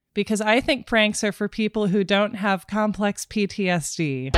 Because I think pranks are for people who don't have complex PTSD.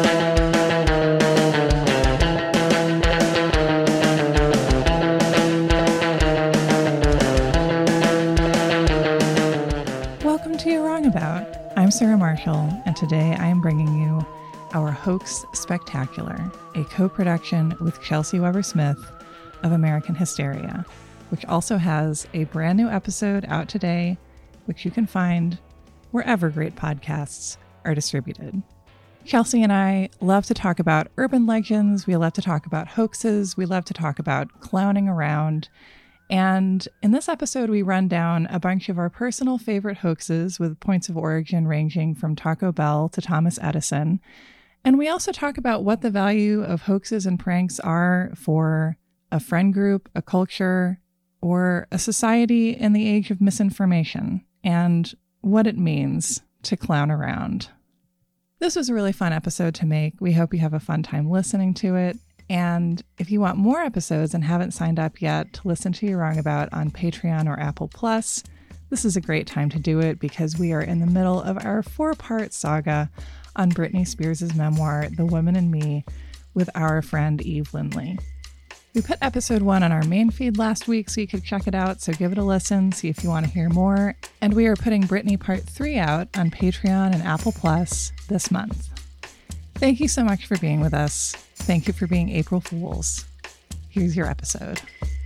Welcome to You're Wrong About. I'm Sarah Marshall, and today I am bringing you our Hoax Spectacular, a co-production with Chelsea Weber-Smith of American Hysteria, which also has a brand new episode out today, which you can find wherever great podcasts are distributed. Chelsea and I love to talk about urban legends. We love to talk about hoaxes. We love to talk about clowning around. And in this episode, we run down a bunch of our personal favorite hoaxes with points of origin ranging from Taco Bell to Thomas Edison. And we also talk about what the value of hoaxes and pranks are for a friend group, a culture, or a society in the age of misinformation, and what it means to clown around. This was a really fun episode to make. We hope you have a fun time listening to it. And if you want more episodes and haven't signed up yet to listen to You're Wrong About on Patreon or Apple Plus, this is a great time to do it because we are in the middle of our 4-part saga on Britney Spears' memoir, The Woman in Me, with our friend Eve Lindley. We put episode 1 on our main feed last week so you could check it out, so give it a listen, see if you want to hear more. And we are putting Britney Part 3 out on Patreon and Apple Plus this month. Thank you so much for being with us. Thank you for being April Fools. Here's your episode.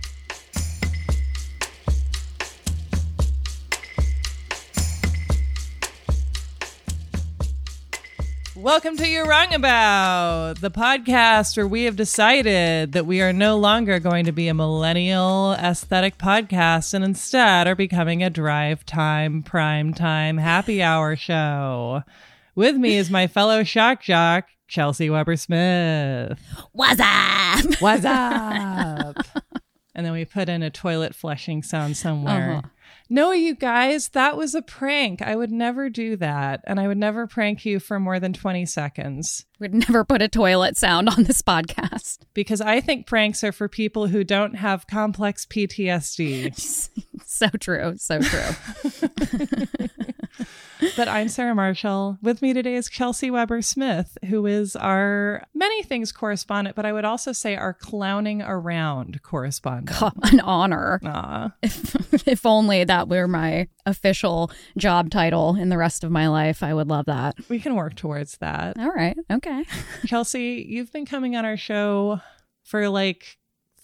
Welcome to You're Wrong About, the podcast where we have decided that we are no longer going to be a millennial aesthetic podcast and instead are becoming a drive time, prime time, happy hour show. With me is my fellow shock jock, Chelsea Weber-Smith. What's up? What's up? And then we put in a toilet flushing sound somewhere. No, you guys, that was a prank. I would never do that. And I would never prank you for more than 20 seconds. We'd never put a toilet sound on this podcast. Because I think pranks are for people who don't have complex PTSD. So true. So true. But I'm Sarah Marshall. With me today is Chelsea Weber-Smith, who is our many things correspondent, but I would also say our clowning around correspondent. God, an honor. Aw. If only that were my official job title in the rest of my life, I would love that. We can work towards that. All right. Okay. Chelsea, you've been coming on our show for like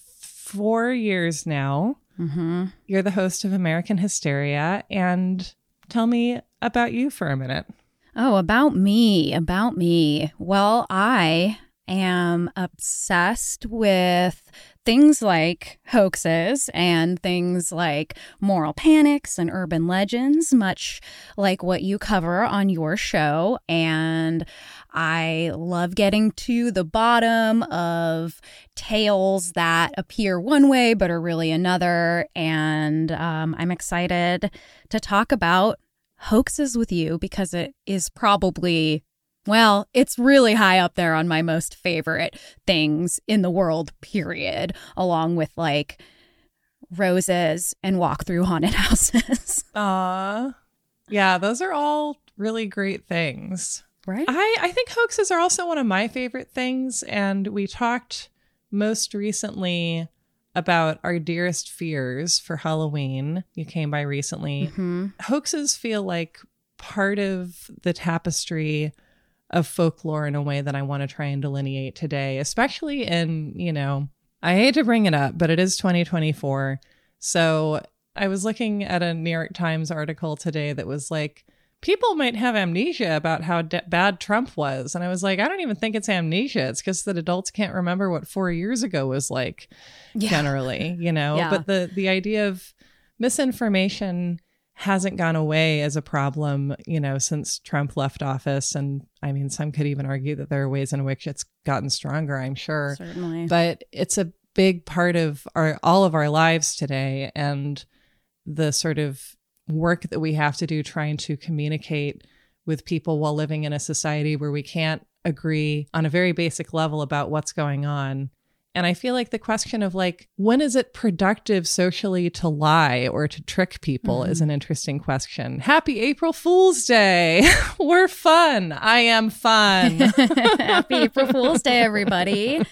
4 years now. Mm-hmm. You're the host of American Hysteria, and tell me about you for a minute. Oh, about me. Well, I am obsessed with things like hoaxes and things like moral panics and urban legends, much like what you cover on your show. And I love getting to the bottom of tales that appear one way but are really another. And I'm excited to talk about hoaxes with you because it is probably, well, it's really high up there on my most favorite things in the world, period, along with like roses and walk through haunted houses. Yeah, those are all really great things. Right? I think hoaxes are also one of my favorite things. And we talked most recently about our dearest fears for Halloween. You came by recently. Mm-hmm. Hoaxes feel like part of the tapestry of folklore in a way that I want to try and delineate today, especially in, I hate to bring it up, but it is 2024. So I was looking at a New York Times article today that was like, people might have amnesia about how bad Trump was. And I was like, I don't even think it's amnesia. It's just that adults can't remember what 4 years ago was like, generally, Yeah. But the idea of misinformation hasn't gone away as a problem, since Trump left office. And I mean, some could even argue that there are ways in which it's gotten stronger, I'm sure. Certainly. But it's a big part of all of our lives today. And the sort of work that we have to do trying to communicate with people while living in a society where we can't agree on a very basic level about what's going on And I feel like the question of like, when is it productive socially to lie or to trick people is an interesting question. Happy April Fool's Day. We're fun. I am fun. Happy April Fool's Day, everybody.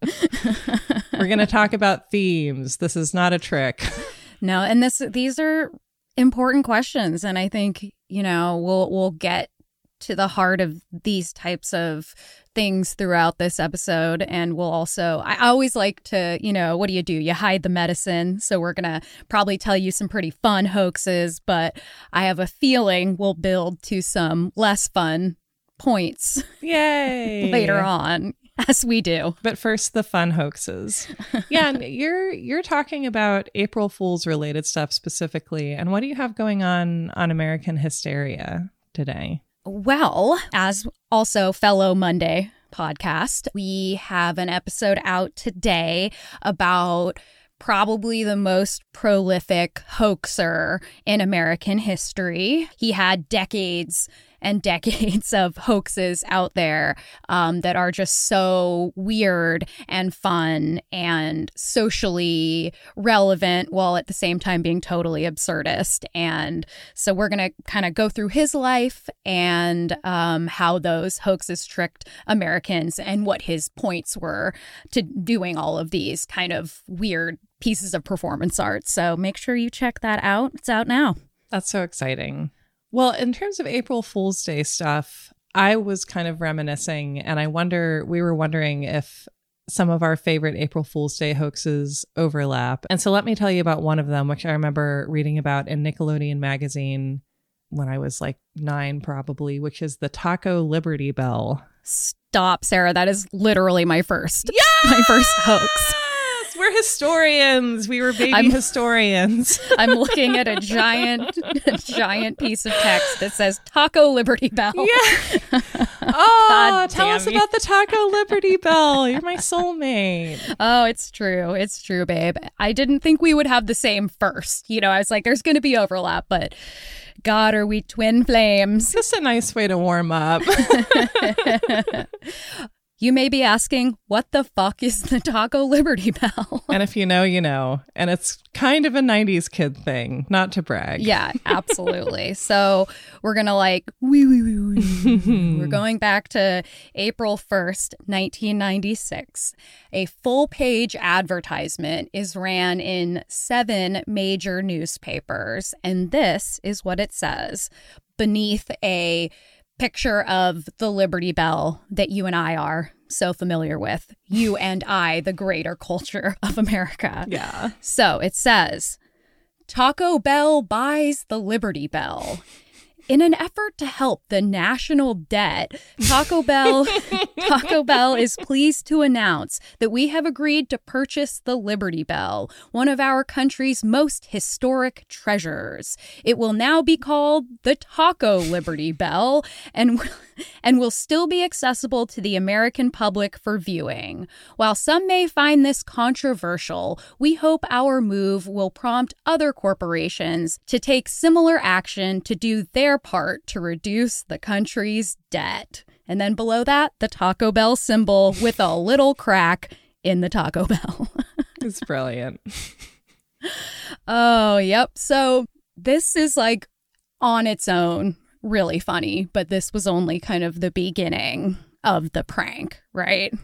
We're going to talk about themes. This is not a trick. No, and these are important questions. And I think, we'll get to the heart of these types of things throughout this episode. And we'll also, I always like to, what do? You hide the medicine. So we're going to probably tell you some pretty fun hoaxes, but I have a feeling we'll build to some less fun points. Yay! Later on, as we do. But first, the fun hoaxes. Yeah, and you're talking about April Fool's related stuff specifically. And what do you have going on American Hysteria today? Well, as also fellow Monday podcast, we have an episode out today about probably the most prolific hoaxer in American history. He had decades and decades of hoaxes out there that are just so weird and fun and socially relevant while at the same time being totally absurdist. And so we're going to kind of go through his life and how those hoaxes tricked Americans and what his points were to doing all of these kind of weird pieces of performance art. So make sure you check that out. It's out now. That's so exciting. Well, in terms of April Fool's Day stuff, I was kind of reminiscing, and we were wondering if some of our favorite April Fool's Day hoaxes overlap. And so let me tell you about one of them, which I remember reading about in Nickelodeon magazine when I was like 9 probably, which is the Taco Liberty Bell. Stop, Sarah. That is literally my first hoax. We're historians. We were baby historians. I'm looking at a giant piece of text that says Taco Liberty Bell. Yeah. Oh, tell us about the Taco Liberty Bell. You're my soulmate. Oh, it's true. It's true, babe. I didn't think we would have the same first. I was like, there's going to be overlap, but God, are we twin flames? Just a nice way to warm up. You may be asking, what the fuck is the Taco Liberty Bell? And if you know, you know. And it's kind of a 90s kid thing, not to brag. Yeah, absolutely. So we're going to we're going back to April 1st, 1996. A full-page advertisement is ran in 7 major newspapers. And this is what it says. Beneath a picture of the Liberty Bell that you and I are so familiar with. You and I, the greater culture of America. Yeah. So it says, Taco Bell buys the Liberty Bell. In an effort to help the national debt, Taco Bell is pleased to announce that we have agreed to purchase the Liberty Bell, one of our country's most historic treasures. It will now be called the Taco Liberty Bell and will still be accessible to the American public for viewing. While some may find this controversial, we hope our move will prompt other corporations to take similar action to do their part to reduce the country's debt. And then below that, the Taco Bell symbol with a little crack in the Taco Bell. It's brilliant. Oh, yep. So this is like on its own really funny, but this was only kind of the beginning of the prank, right?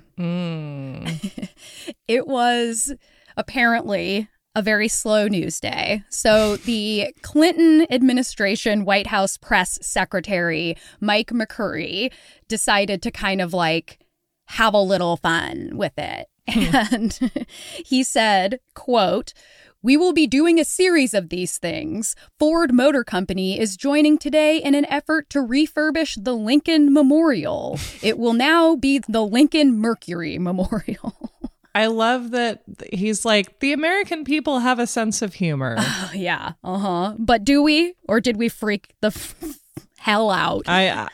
It was apparently a very slow news day. So the Clinton administration White House press secretary, Mike McCurry, decided to kind of like have a little fun with it. And he said, quote, "We will be doing a series of these things. Ford Motor Company is joining today in an effort to refurbish the Lincoln Memorial. It will now be the Lincoln Mercury Memorial." I love that he's like, the American people have a sense of humor. Yeah. But do we? Or did we freak the hell out? I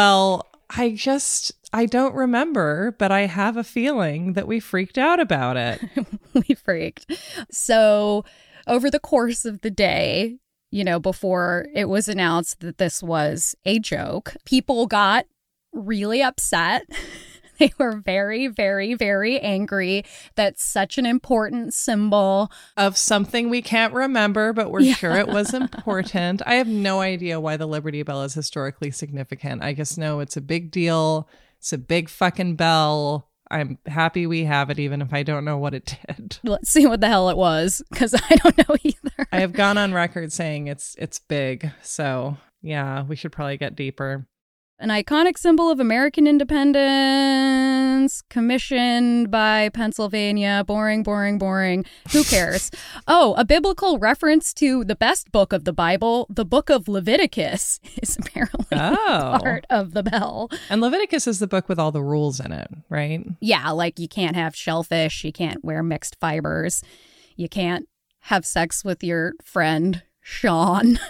don't remember, but I have a feeling that we freaked out about it. We freaked. So over the course of the day, before it was announced that this was a joke, people got really upset. They were very, very, very angry that such an important symbol of something we can't remember, but we're sure it was important. I have no idea why the Liberty Bell is historically significant. I just know it's a big deal. It's a big fucking bell. I'm happy we have it, even if I don't know what it did. Let's see what the hell it was, because I don't know either. I have gone on record saying it's big. So yeah, we should probably get deeper. An iconic symbol of American independence, commissioned by Pennsylvania. Boring, boring, boring. Who cares? Oh, a biblical reference to the best book of the Bible, the book of Leviticus, is apparently part of the bell. And Leviticus is the book with all the rules in it, right? Yeah, like you can't have shellfish, you can't wear mixed fibers, you can't have sex with your friend, Sean.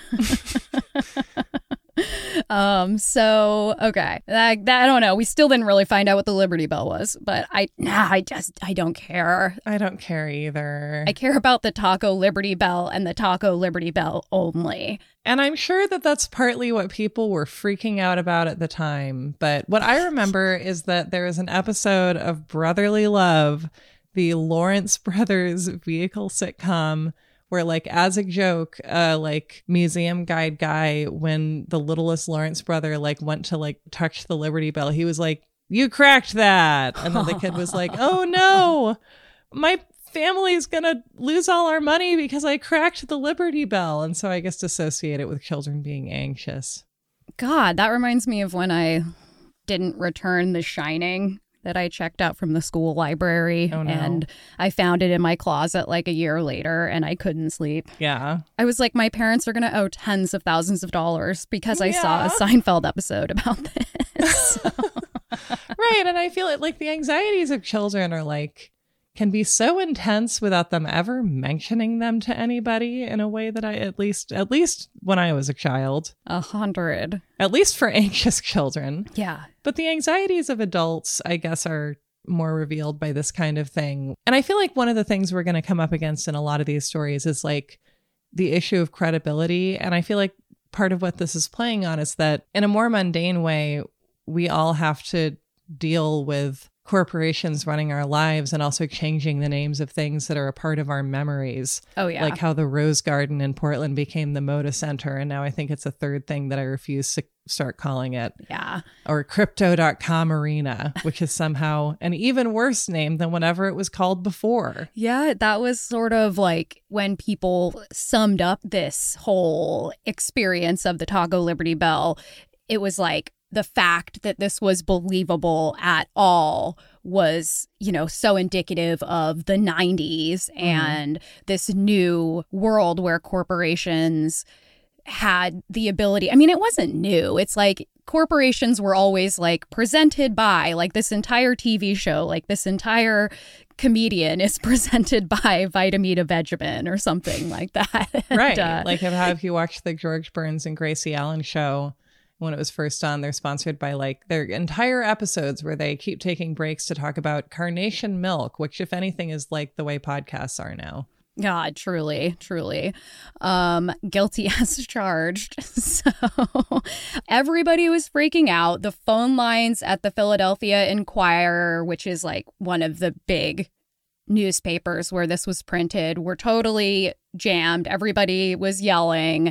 Okay. I don't know. We still didn't really find out what the Liberty Bell was, but I don't care. I don't care either. I care about the Taco Liberty Bell and the Taco Liberty Bell only. And I'm sure that that's partly what people were freaking out about at the time. But what I remember is that there was an episode of Brotherly Love, the Lawrence Brothers vehicle sitcom, where, like, as a joke, like, museum guide guy, when the littlest Lawrence brother, like, went to, like, touch the Liberty Bell, he was like, "You cracked that." And then the kid was like, "Oh no, my family's gonna lose all our money because I cracked the Liberty Bell." And so I guess associate it with children being anxious. God, that reminds me of when I didn't return The Shining that I checked out from the school library. Oh, no. And I found it in my closet like a year later and I couldn't sleep. Yeah. I was like, my parents are going to owe tens of thousands of dollars because I saw a Seinfeld episode about this. Right. And I feel like the anxieties of children are like, can be so intense without them ever mentioning them to anybody in a way that I, at least when I was a child. 100. At least for anxious children. Yeah. But the anxieties of adults, I guess, are more revealed by this kind of thing. And I feel like one of the things we're going to come up against in a lot of these stories is like the issue of credibility. And I feel like part of what this is playing on is that in a more mundane way, we all have to deal with corporations running our lives and also changing the names of things that are a part of our memories. Oh, yeah. Like how the Rose Garden in Portland became the Moda Center. And now I think it's a third thing that I refuse to start calling it. Yeah. Or Crypto.com Arena, which is somehow an even worse name than whatever it was called before. Yeah, that was sort of like when people summed up this whole experience of the Taco Liberty Bell. It was like, the fact that this was believable at all was, you know, so indicative of the 90s and this new world where corporations had the ability. I mean, it wasn't new. It's like corporations were always like presented by, like, this entire TV show, like this entire comedian is presented by Vitamita Vegemin or something like that. Right. Like if you watched the George Burns and Gracie Allen show, when it was first on, they're sponsored by like their entire episodes where they keep taking breaks to talk about carnation milk, which, if anything, is like the way podcasts are now. God, truly, truly. Guilty as charged. So everybody was freaking out. The phone lines at the Philadelphia Inquirer, which is like one of the big newspapers where this was printed, were totally jammed. Everybody was yelling.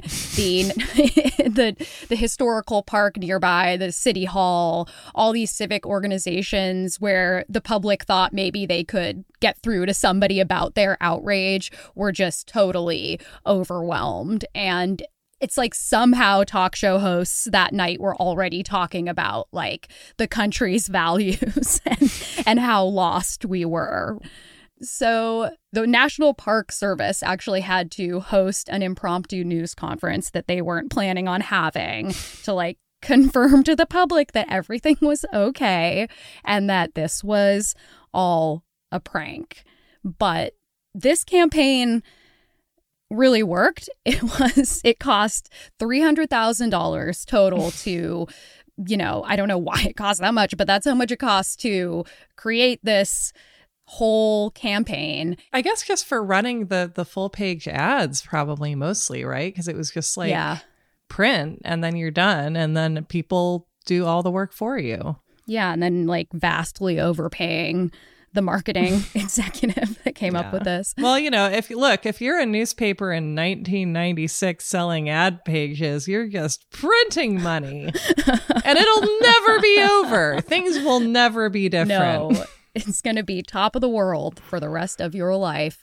The historical park nearby, the city hall, all these civic organizations where the public thought maybe they could get through to somebody about their outrage were just totally overwhelmed. And it's like somehow talk show hosts that night were already talking about like the country's values and how lost we were. So the National Park Service actually had to host an impromptu news conference that they weren't planning on having to like confirm to the public that everything was okay and that this was all a prank. But this campaign really worked. It cost $300,000 total to, you know, I don't know why it cost that much, but that's how much it costs to create this whole campaign. I guess just for running the full page ads, probably mostly, right? Because it was just like print and then you're done and then people do all the work for you. Yeah, and then like vastly overpaying the marketing executive that came up with this. Well, if you're a newspaper in 1996 selling ad pages, you're just printing money. And it'll never be over. Things will never be different. No, it's going to be top of the world for the rest of your life.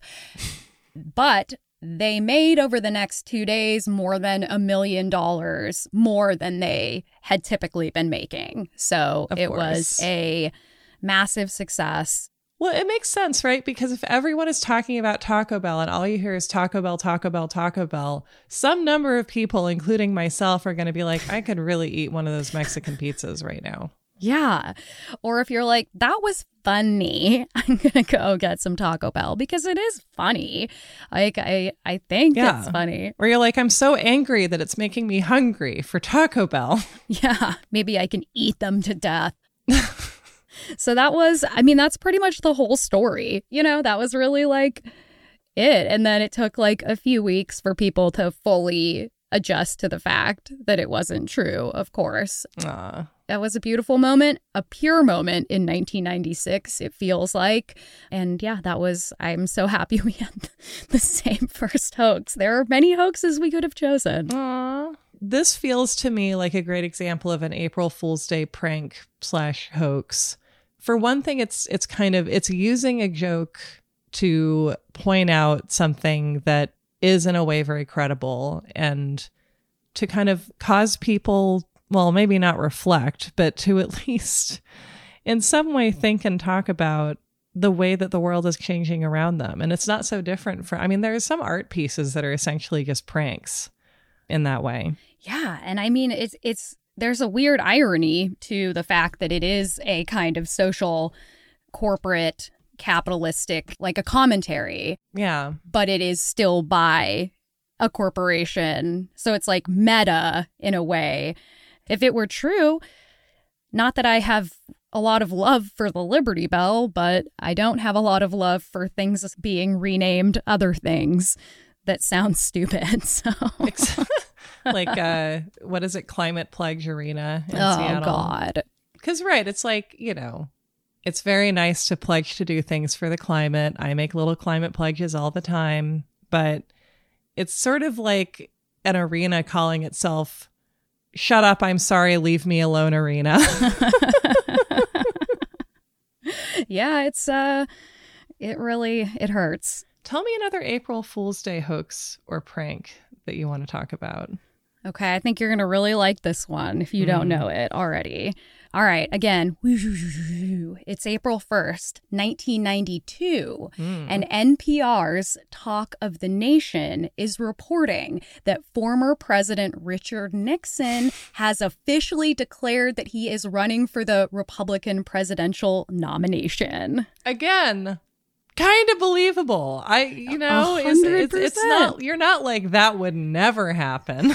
But they made over the next 2 days more than $1 million more than they had typically been making. So it was a massive success. Well, it makes sense, right? Because if everyone is talking about Taco Bell and all you hear is Taco Bell, Taco Bell, Taco Bell, some number of people, including myself, are going to be like, I could really eat one of those Mexican pizzas right now. Yeah. Or if you're like, that was funny, I'm going to go get some Taco Bell because it is funny. Like, I think it's funny. Or you're like, I'm so angry that it's making me hungry for Taco Bell. Yeah. Maybe I can eat them to death. So that's pretty much the whole story. That was really like it. And then it took like a few weeks for people to fully adjust to the fact that it wasn't true, of course. That was a beautiful moment, a pure moment in 1996, it feels like. And yeah, I'm so happy we had the same first hoax. There are many hoaxes we could have chosen. This feels to me like a great example of an April Fool's Day prank / hoax. For one thing, it's using a joke to point out something that is in a way very credible and to kind of cause people, well, maybe not reflect, but to at least in some way think and talk about the way that the world is changing around them. And it's not so different there are some art pieces that are essentially just pranks in that way. Yeah. And there's a weird irony to the fact that it is a kind of social, corporate, capitalistic, like a commentary. Yeah. But it is still by a corporation. So it's like meta in a way. If it were true, not that I have a lot of love for the Liberty Bell, but I don't have a lot of love for things being renamed other things that sound stupid. So like, what is it? Climate Pledge Arena in Seattle. Oh, God. Because, right, it's like, it's very nice to pledge to do things for the climate. I make little climate pledges all the time, but it's sort of like an arena calling itself Shut Up, I'm Sorry, Leave Me Alone Arena. Yeah, it hurts. Tell me another April Fool's Day hoax or prank that you want to talk about. Okay, I think you're going to really like this one if you don't know it already. All right, again, it's April 1st, 1992, and NPR's Talk of the Nation is reporting that former President Richard Nixon has officially declared that he is running for the Republican presidential nomination. Again, kind of believable. It's not, you're not like, that would never happen.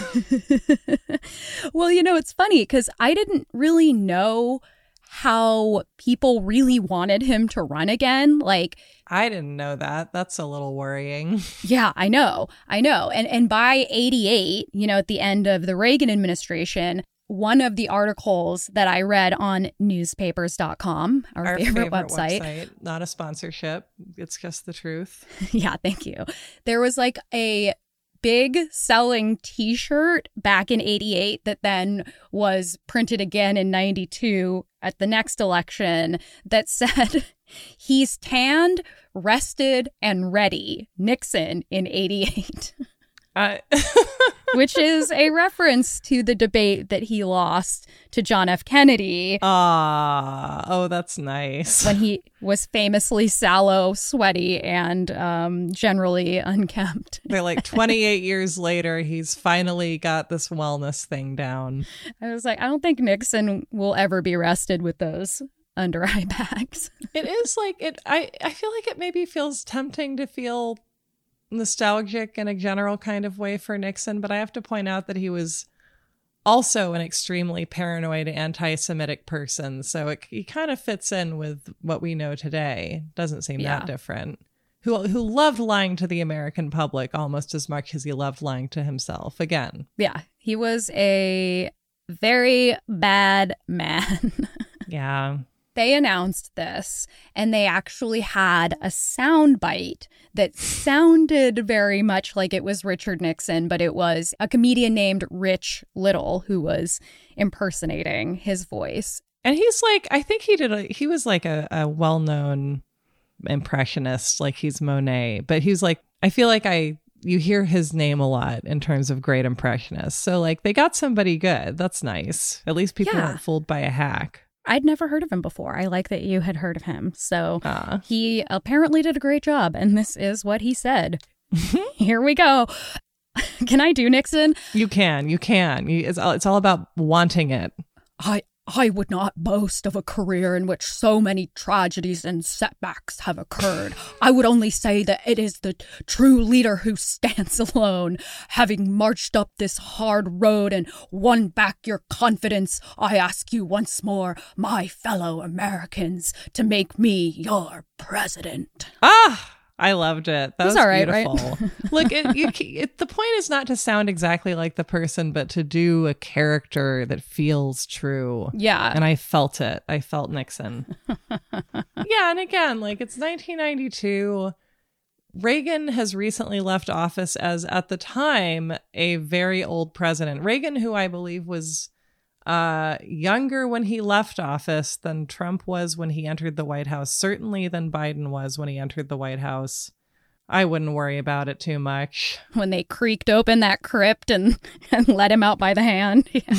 Well, it's funny because I didn't really know how people really wanted him to run again. Like, I didn't know that. That's a little worrying. Yeah, I know. And by 88, at the end of the Reagan administration, one of the articles that I read on newspapers.com, our favorite website. Not a sponsorship. It's just the truth. Yeah, thank you. There was like a big selling T-shirt back in 88 that then was printed again in 92 at the next election that said, "He's tanned, rested, and ready. Nixon in 88. Which is a reference to the debate that he lost to John F. Kennedy. Oh, that's nice. When he was famously sallow, sweaty, and generally unkempt. They're like 28 years later, he's finally got this wellness thing down. I was like, I don't think Nixon will ever be arrested with those under eye bags. It is like it. I feel like it maybe feels tempting to feel nostalgic in a general kind of way for Nixon, but I have to point out that he was also an extremely paranoid anti-Semitic person, so he kind of fits in with what we know today. Doesn't seem that different. Who loved lying to the American public almost as much as he loved lying to himself. Again, yeah, he was a very bad man. Yeah. They announced this, and they actually had a soundbite that sounded very much like it was Richard Nixon, but it was a comedian named Rich Little who was impersonating his voice. And he's like, I think he was like a well-known impressionist, like he's Monet, but he's like, I feel like you hear his name a lot in terms of great impressionists. So like they got somebody good. That's nice. At least people weren't fooled by a hack. I'd never heard of him before. I like that you had heard of him. So he apparently did a great job. And this is what he said. Here we go. Can I do Nixon? You can. It's all about wanting it. I would not boast of a career in which so many tragedies and setbacks have occurred. I would only say that it is the true leader who stands alone. Having marched up this hard road and won back your confidence, I ask you once more, my fellow Americans, to make me your president. I loved it. That was all right, beautiful. Right? Look, the point is not to sound exactly like the person, but to do a character that feels true. Yeah. And I felt it. I felt Nixon. Yeah. And again, like it's 1992. Reagan has recently left office as, at the time, a very old president. Reagan, who I believe was younger when he left office than Trump was when he entered the White House, certainly than Biden was when he entered the White House. I wouldn't worry about it too much. When they creaked open that crypt and let him out by the hand. Yeah.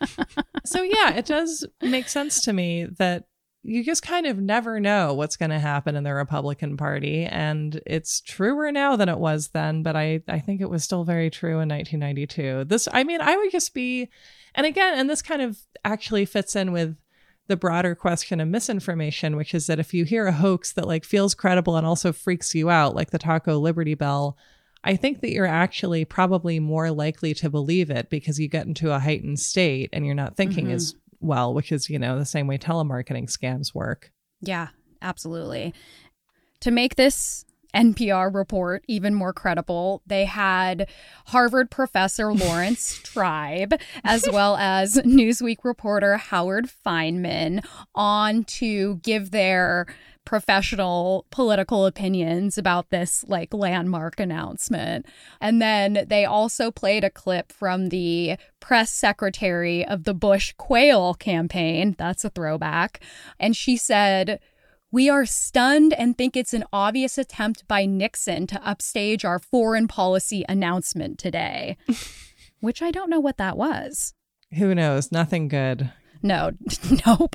So yeah, it does make sense to me that you just kind of never know what's going to happen in the Republican Party. And it's truer now than it was then, but I think it was still very true in 1992. I would just be, and again, and this kind of actually fits in with the broader question of misinformation, which is that if you hear a hoax that like feels credible and also freaks you out, like the Taco Liberty Bell, I think that you're actually probably more likely to believe it because you get into a heightened state and you're not thinking as well, which is, the same way telemarketing scams work. Yeah, absolutely. To make this NPR report even more credible, they had Harvard professor Lawrence Tribe, as well as Newsweek reporter Howard Feynman, on to give their professional political opinions about this like landmark announcement. And then they also played a clip from the press secretary of the Bush Quayle campaign. That's a throwback. And she said, "We are stunned and think it's an obvious attempt by Nixon to upstage our foreign policy announcement today." Which I don't know what that was. Who knows? Nothing good. No, nope.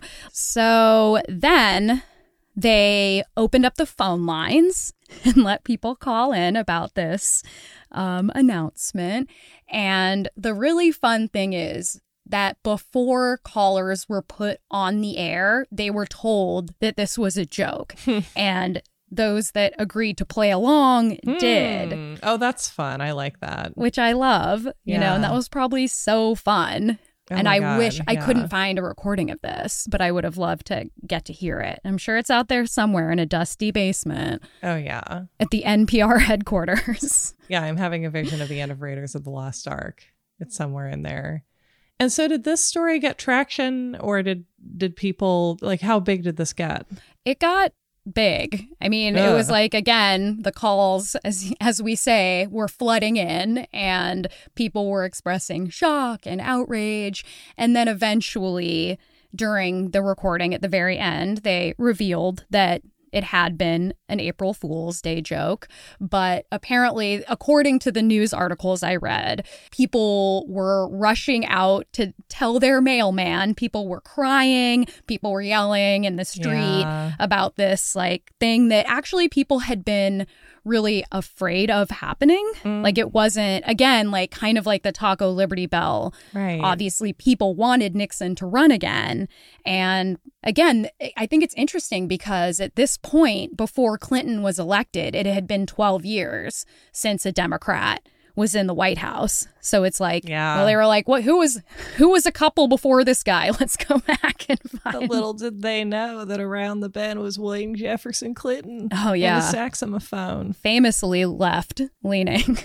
So then they opened up the phone lines and let people call in about this announcement. And the really fun thing is that before callers were put on the air, they were told that this was a joke. And those that agreed to play along did. Oh, that's fun. I like that. Which I love, you know, and that was probably so fun. Oh and I God, wish I couldn't find a recording of this, but I would have loved to get to hear it. I'm sure it's out there somewhere in a dusty basement. Oh, yeah. At the NPR headquarters. Yeah, I'm having a vision of the end of Raiders of the Lost Ark. It's somewhere in there. And so did this story get traction, or did people, like, how big did this get? It got big. I mean, it was like, again, the calls, as we say, were flooding in, and people were expressing shock and outrage. And then eventually, during the recording at the very end, they revealed that it had been an April Fool's Day joke. But apparently, according to the news articles I read, people were rushing out to tell their mailman. People were crying. People were yelling in the street about this like thing that actually people had been really afraid of happening. Like it wasn't, again, like kind of like the Taco Liberty Bell. Right. Obviously, people wanted Nixon to run again. And again, I think it's interesting because at this point, before Clinton was elected, it had been 12 years since a Democrat was in the White House. So it's like, well, they were like, what? Who was a couple before this guy? Let's go back and find. But little did they know that around the bend was William Jefferson Clinton. Oh, yeah. And the saxophone. Famously left leaning.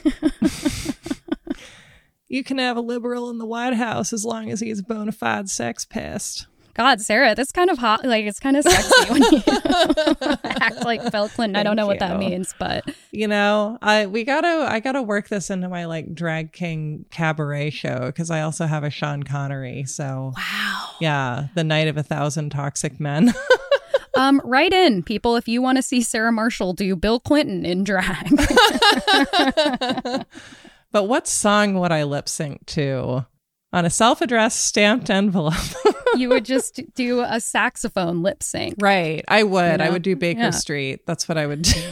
You can have a liberal in the White House as long as he's a bona fide sex pest. God, Sarah, that's kind of hot. Like, it's kind of sexy when you act like Bill Clinton. I don't know what that means, but I gotta work this into my like drag king cabaret show because I also have a Sean Connery. So wow, yeah, the Night of 1,000 Toxic Men. Write in, people, if you want to see Sarah Marshall do Bill Clinton in drag. But what song would I lip sync to on a self-addressed stamped envelope? You would just do a saxophone lip sync. Right. I would. You know? I would do Baker Street. That's what I would do.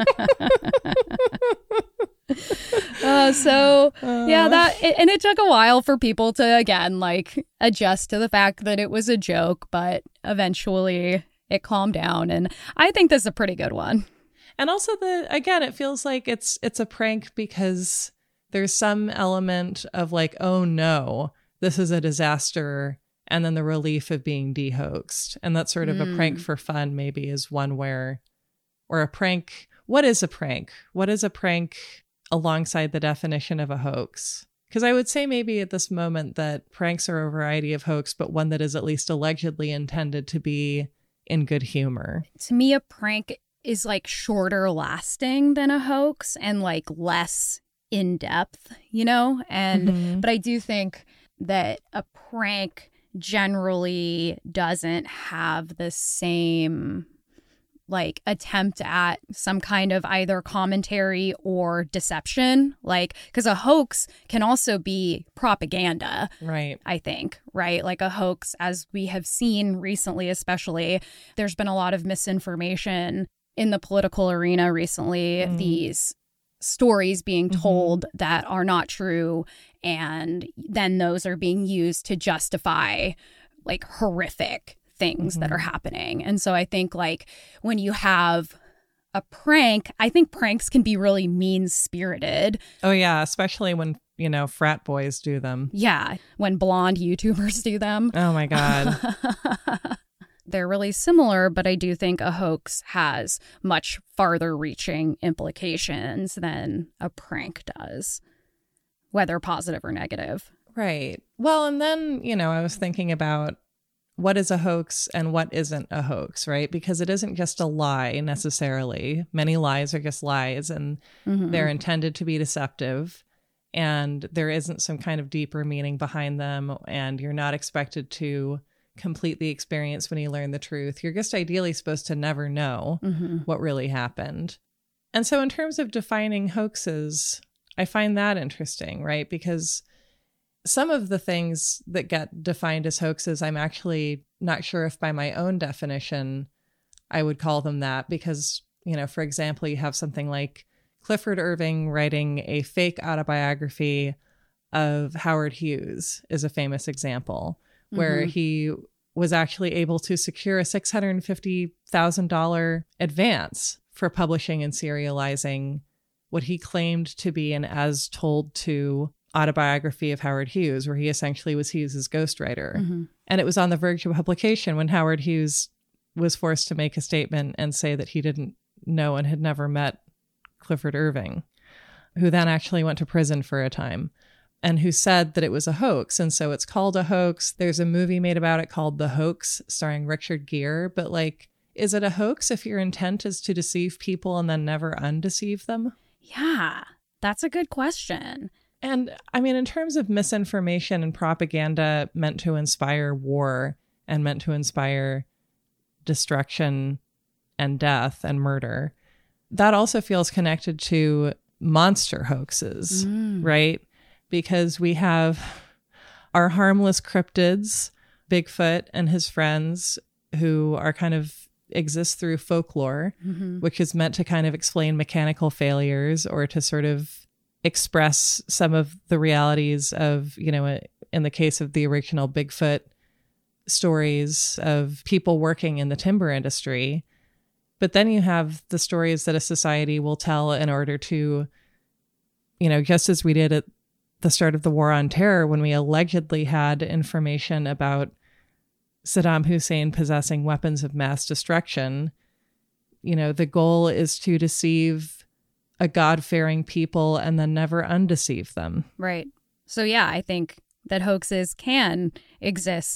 And it took a while for people to, again, like adjust to the fact that it was a joke, but eventually it calmed down. And I think this is a pretty good one. And also it feels like it's a prank because there's some element of like, oh no, this is a disaster. And then the relief of being de-hoaxed. And that's sort of a prank for fun maybe is one where, or a prank. What is a prank? What is a prank alongside the definition of a hoax? Because I would say maybe at this moment that pranks are a variety of hoax, but one that is at least allegedly intended to be in good humor. To me, a prank is like shorter lasting than a hoax and like less in depth, and but I do think that a prank generally doesn't have the same like attempt at some kind of either commentary or deception, like because a hoax can also be propaganda, right? I think, right? Like a hoax, as we have seen recently, especially, there's been a lot of misinformation in the political arena recently. These stories being told that are not true, and then those are being used to justify like horrific things that are happening. And so I think like when you have a prank, I think pranks can be really mean-spirited. Oh yeah, especially when frat boys do them. Yeah, when blonde YouTubers do them. Oh my God. They're really similar, but I do think a hoax has much farther reaching implications than a prank does, whether positive or negative. Right. Well, and then, I was thinking about what is a hoax and what isn't a hoax, right? Because it isn't just a lie necessarily. Many lies are just lies, and they're intended to be deceptive, and there isn't some kind of deeper meaning behind them, and you're not expected to complete the experience when you learn the truth. You're just ideally supposed to never know what really happened. And so in terms of defining hoaxes, I find that interesting, right? Because some of the things that get defined as hoaxes, I'm actually not sure if by my own definition, I would call them that because, for example, you have something like Clifford Irving writing a fake autobiography of Howard Hughes is a famous example where he was actually able to secure a $650,000 advance for publishing and serializing what he claimed to be an as told to autobiography of Howard Hughes, where he essentially was Hughes's ghostwriter. And it was on the verge of publication when Howard Hughes was forced to make a statement and say that he didn't know and had never met Clifford Irving, who then actually went to prison for a time, and who said that it was a hoax. And so it's called a hoax. There's a movie made about it called The Hoax, starring Richard Gere. But like, is it a hoax if your intent is to deceive people and then never undeceive them? Yeah, that's a good question. And I mean, in terms of misinformation and propaganda meant to inspire war and meant to inspire destruction and death and murder, that also feels connected to monster hoaxes, right? Because we have our harmless cryptids, Bigfoot and his friends, who are kind of exist through folklore, which is meant to kind of explain mechanical failures or to sort of express some of the realities of, in the case of the original Bigfoot stories of people working in the timber industry. But then you have the stories that a society will tell in order to, just as we did at the start of the War on Terror, when we allegedly had information about Saddam Hussein possessing weapons of mass destruction, the goal is to deceive a God-fearing people and then never undeceive them. Right. So yeah, I think that hoaxes can exist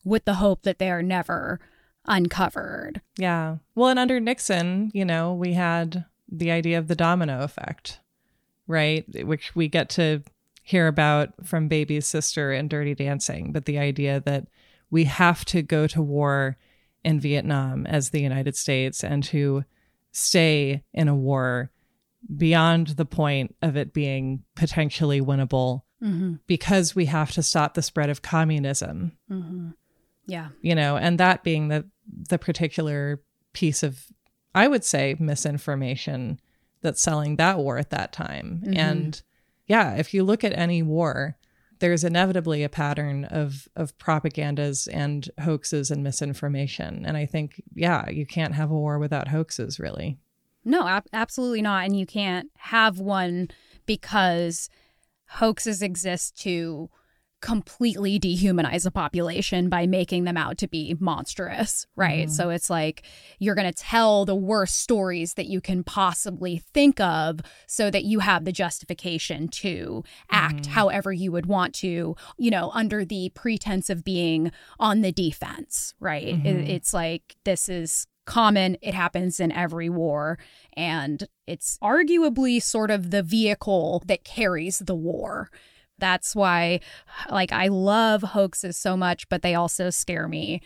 with the hope that they are never uncovered. Yeah. Well, and under Nixon, we had the idea of the domino effect, right? Which we get to hear about from Baby's sister in Dirty Dancing. But the idea that we have to go to war in Vietnam as the United States and to stay in a war beyond the point of it being potentially winnable because we have to stop the spread of communism. Yeah. And that being the particular piece of, I would say, misinformation that's selling that war at that time. And yeah, if you look at any war, there's inevitably a pattern of propagandas and hoaxes and misinformation. And I think, yeah, you can't have a war without hoaxes, really. No, absolutely not. And you can't have one because hoaxes exist to completely dehumanize a population by making them out to be monstrous, right? So it's like you're going to tell the worst stories that you can possibly think of so that you have the justification to act however you would want to, under the pretense of being on the defense, right? It's like this is common. It happens in every war. And it's arguably sort of the vehicle that carries the war. That's why, I love hoaxes so much, but they also scare me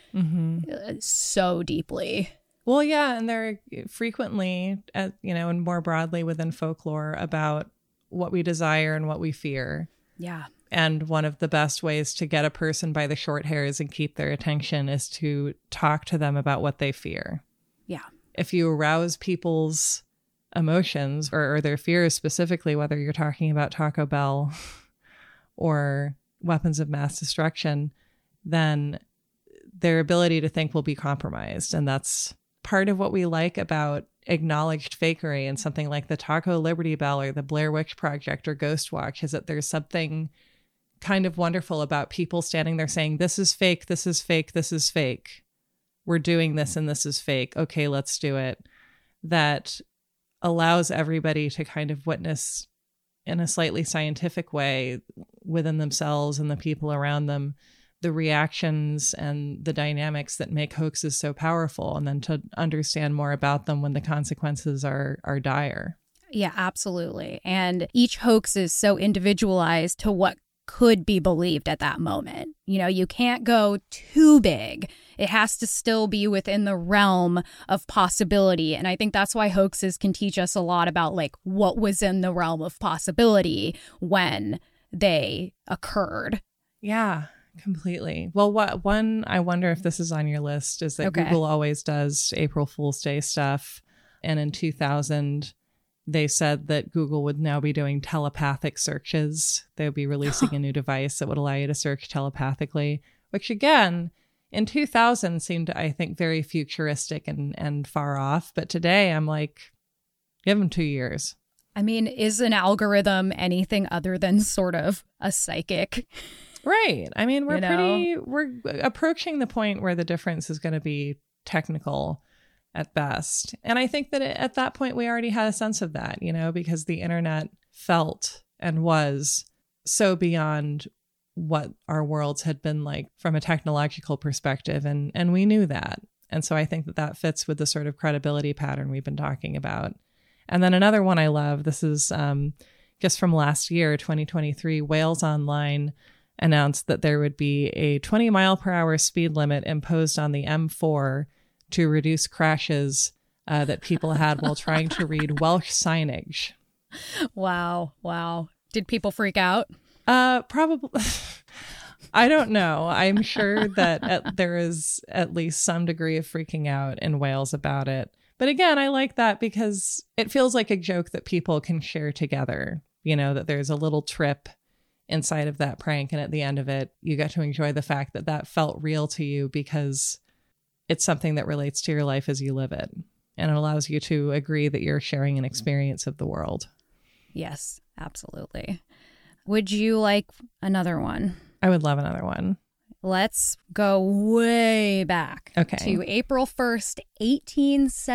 so deeply. Well, yeah, and they're frequently, and more broadly within folklore about what we desire and what we fear. Yeah. And one of the best ways to get a person by the short hairs and keep their attention is to talk to them about what they fear. Yeah. If you arouse people's emotions or their fears specifically, whether you're talking about Taco Bell or weapons of mass destruction, then their ability to think will be compromised. And that's part of what we like about acknowledged fakery and something like the Taco Liberty Bell or the Blair Witch Project or Ghostwatch, is that there's something kind of wonderful about people standing there saying, this is fake, this is fake, this is fake. We're doing this and this is fake. Okay, let's do it. That allows everybody to kind of witness in a slightly scientific way within themselves and the people around them, the reactions and the dynamics that make hoaxes so powerful, and then to understand more about them when the consequences are dire. Yeah, absolutely. And each hoax is so individualized to what could be believed at that moment. You can't go too big. It has to still be within the realm of possibility. And I think that's why hoaxes can teach us a lot about what was in the realm of possibility when they occurred. Yeah, completely. Well, one, I wonder if this is on your list, is that Google always does April Fool's Day stuff. And in 2000, they said that Google would now be doing telepathic searches. They would be releasing a new device that would allow you to search telepathically, which again, in 2000 seemed, I think, very futuristic and far off. But today I'm like, give them 2 years. I mean, is an algorithm anything other than sort of a psychic? Right. I mean, we're approaching the point where the difference is going to be technical at best. And I think that at that point, we already had a sense of that, because the internet felt and was so beyond what our worlds had been like from a technological perspective. And we knew that. And so I think that fits with the sort of credibility pattern we've been talking about. And then another one I love, this is just from last year, 2023, Wales Online announced that there would be a 20 mile per hour speed limit imposed on the M4 to reduce crashes that people had while trying to read Welsh signage. Wow. Did people freak out? Probably. I don't know. I'm sure that there is at least some degree of freaking out in Wales about it. But again, I like that because it feels like a joke that people can share together, that there's a little trip inside of that prank. And at the end of it, you get to enjoy the fact that felt real to you because it's something that relates to your life as you live it. And it allows you to agree that you're sharing an experience of the world. Yes, absolutely. Would you like another one? I would love another one. Let's go way back to April 1st,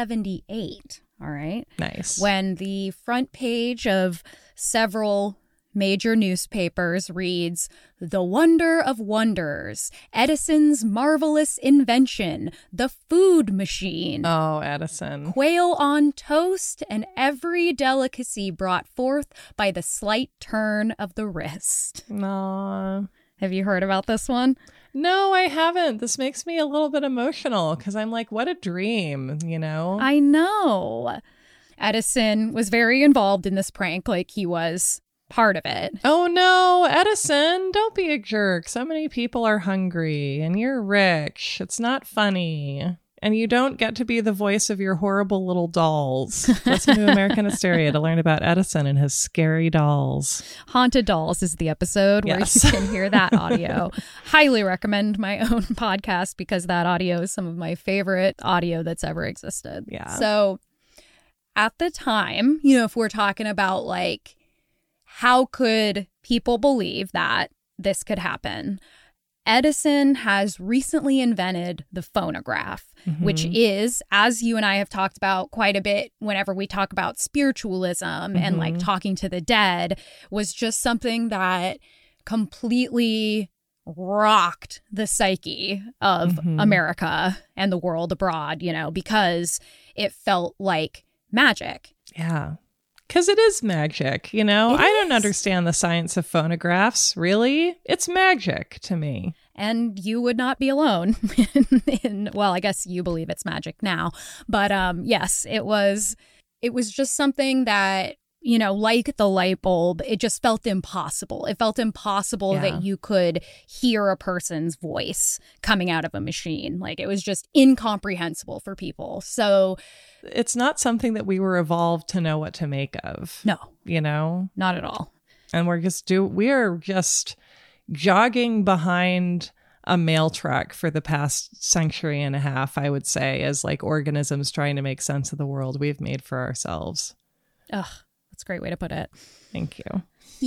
1878. All right. Nice. When the front page of several major newspapers reads, "The Wonder of Wonders, Edison's Marvelous Invention, the Food Machine." Oh, Edison. Quail on toast and every delicacy brought forth by the slight turn of the wrist. No. Have you heard about this one? No, I haven't. This makes me a little bit emotional because I'm like, what a dream, you know? I know. Edison was very involved in this prank, like he was part of it. Oh no, Edison, don't be a jerk. So many people are hungry and you're rich. It's not funny. And you don't get to be the voice of your horrible little dolls. Listen to American Hysteria to learn about Edison and his scary dolls. Haunted Dolls is the episode where Yes. you can hear that audio. Highly recommend my own podcast because that audio is some of my favorite audio that's ever existed. Yeah. So at the time, you know, if we're talking about like, how could people believe that this could happen? Edison has recently invented the phonograph, which is, as you and I have talked about quite a bit whenever we talk about spiritualism and like talking to the dead, was just something that completely rocked the psyche of America and the world abroad, you know, because it felt like magic. Yeah. Because it is magic, you know? I don't understand the science of phonographs, really. It's magic to me. And you would not be alone. Well, I guess you believe it's magic now. But yes, it was just something that, you know, like the light bulb, it just felt impossible. It felt impossible that you could hear a person's voice coming out of a machine. Like it was just incomprehensible for people. So it's not something that we were evolved to know what to make of. No, you know, not at all. And we are just jogging behind a mail truck for the past century and a half, I would say, as like organisms trying to make sense of the world we've made for ourselves. Ugh, that's a great way to put it. Thank you.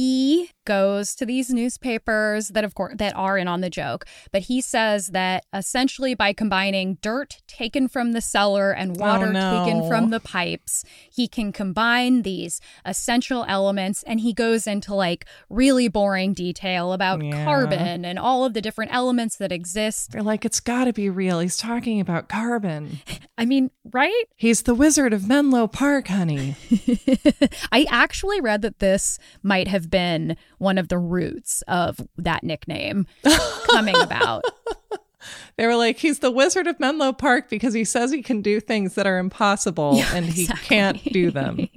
He goes to these newspapers that, of course, that are in on the joke, but he says that essentially by combining dirt taken from the cellar and water taken from the pipes, he can combine these essential elements, and he goes into like really boring detail about carbon and all of the different elements that exist. They're like, it's got to be real. He's talking about carbon. I mean, right? He's the Wizard of Menlo Park, honey. I actually read that this might have been one of the roots of that nickname coming about. They were like, he's the Wizard of Menlo Park because he says he can do things that are impossible and he can't do them.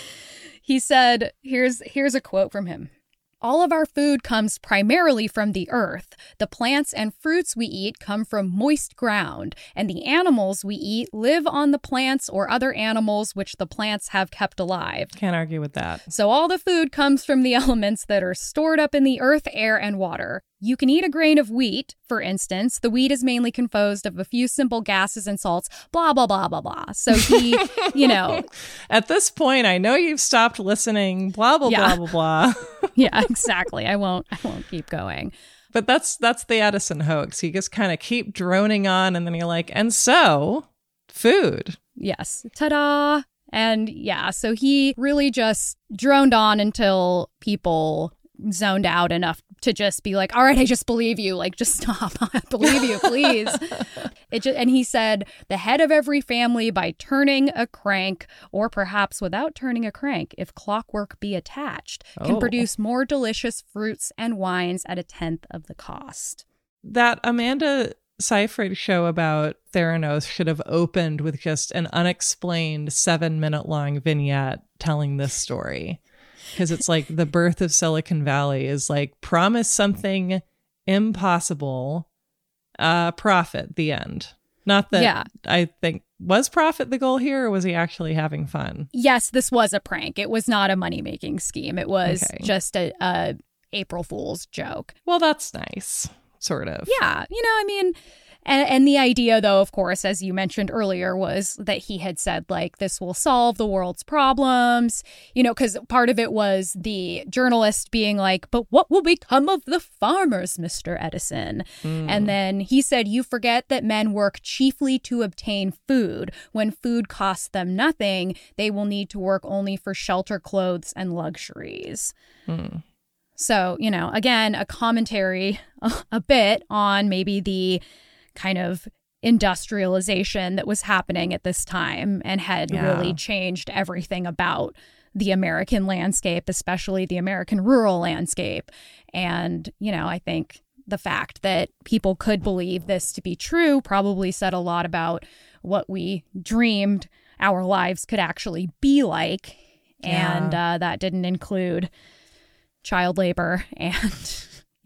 He said, here's a quote from him. "All of our food comes primarily from the earth. The plants and fruits we eat come from moist ground, and the animals we eat live on the plants or other animals which the plants have kept alive." Can't argue with that. So all the food comes from the elements that are stored up in the earth, air, and water. You can eat a grain of wheat, for instance. The wheat is mainly composed of a few simple gases and salts, blah, blah, blah, blah, blah. So he, you know. At this point, I know you've stopped listening, blah, blah, blah, blah, blah. Yeah, exactly. I won't keep going. But that's the Edison hoax. You just kind of keep droning on, and then you're like, and so, food. Yes. Ta-da! And yeah, so he really just droned on until people zoned out enough to just be like, all right, I just believe you. Like, just stop. I believe you, please. And he said, the head of every family by turning a crank, or perhaps without turning a crank, if clockwork be attached, can produce more delicious fruits and wines at 1/10 of the cost. That Amanda Seyfried show about Theranos should have opened with just an unexplained 7-minute long vignette telling this story. Because it's like the birth of Silicon Valley is like, promise something impossible, profit, the end. Not that I think, was profit the goal here, or was he actually having fun? Yes, this was a prank. It was not a money-making scheme. It was just a April Fool's joke. Well, that's nice, sort of. Yeah, you know, I mean... And the idea, though, of course, as you mentioned earlier, was that he had said, like, this will solve the world's problems, you know, because part of it was the journalist being like, but what will become of the farmers, Mr. Edison? And then he said, you forget that men work chiefly to obtain food. When food costs them nothing, they will need to work only for shelter, clothes, and luxuries. So, again, a commentary a bit on maybe the kind of industrialization that was happening at this time and had really changed everything about the American landscape, especially the American rural landscape. And, I think the fact that people could believe this to be true probably said a lot about what we dreamed our lives could actually be like. And that didn't include child labor and,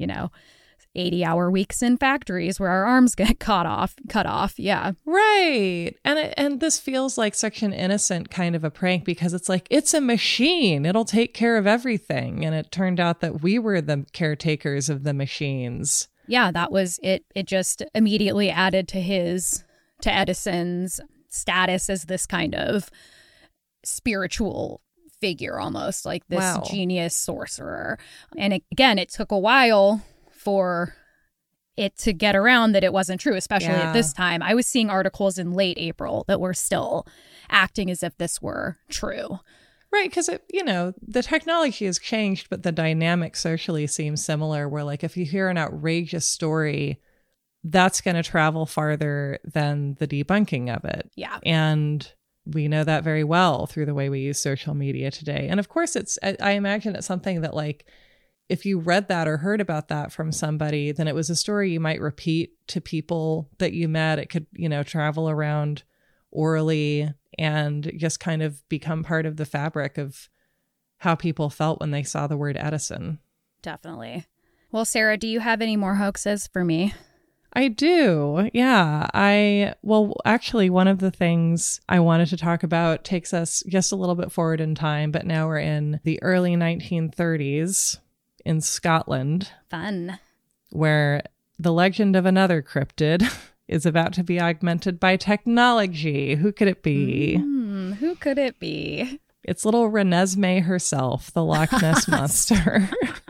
80-hour weeks in factories where our arms get cut off. Yeah. Right. And this feels like such an innocent kind of a prank because it's like, it's a machine. It'll take care of everything. And it turned out that we were the caretakers of the machines. Yeah, that was it. It just immediately added to Edison's status as this kind of spiritual figure, almost like this genius sorcerer. And it took a while for it to get around that it wasn't true, especially at this time. I was seeing articles in late April that were still acting as if this were true. Right, because, the technology has changed, but the dynamic socially seems similar, where, like, if you hear an outrageous story, that's going to travel farther than the debunking of it. Yeah. And we know that very well through the way we use social media today. And of course, I imagine it's something that, like, if you read that or heard about that from somebody, then it was a story you might repeat to people that you met. It could, travel around orally and just kind of become part of the fabric of how people felt when they saw the word Edison. Definitely. Well, Sarah, do you have any more hoaxes for me? I do. Yeah. Actually, one of the things I wanted to talk about takes us just a little bit forward in time, but now we're in the early 1930s in Scotland. Fun. Where the legend of another cryptid is about to be augmented by technology. Who could it be? Who could it be? It's little Renesmee herself, the Loch Ness Monster.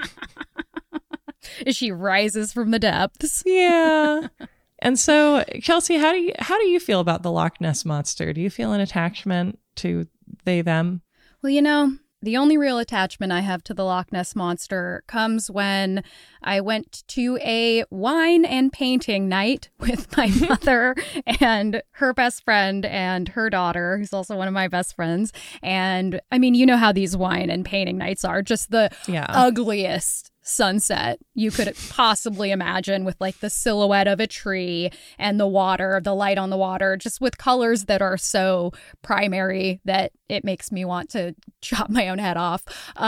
As she rises from the depths. Yeah. And so, Chelsea, how do you feel about the Loch Ness Monster? Do you feel an attachment to they, them? Well, the only real attachment I have to the Loch Ness Monster comes when I went to a wine and painting night with my mother and her best friend and her daughter, who's also one of my best friends. And I mean, you know how these wine and painting nights are, just the ugliest sunset you could possibly imagine, with like the silhouette of a tree and the light on the water, just with colors that are so primary that it makes me want to chop my own head off.